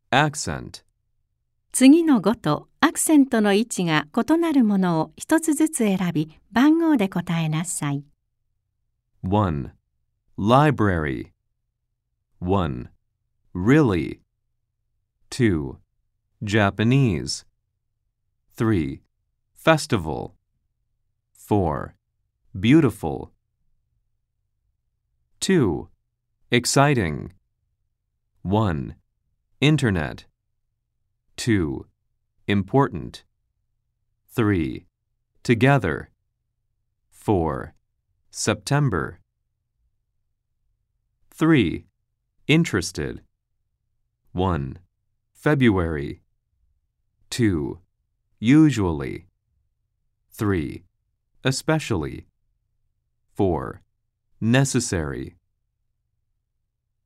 accent, 次の語とアクセントの位置が異なるものを一つずつ選び、番号で答えなさい。 1. Library. 1. Really. 2. Japanese. 3. Festival. 4. Beautiful. 2. Exciting. 1. Internet. 2. Important. 3. Together. 4. September. 3. Interested. 1. February. 2. Usually. 3. Especially. 4. Necessary.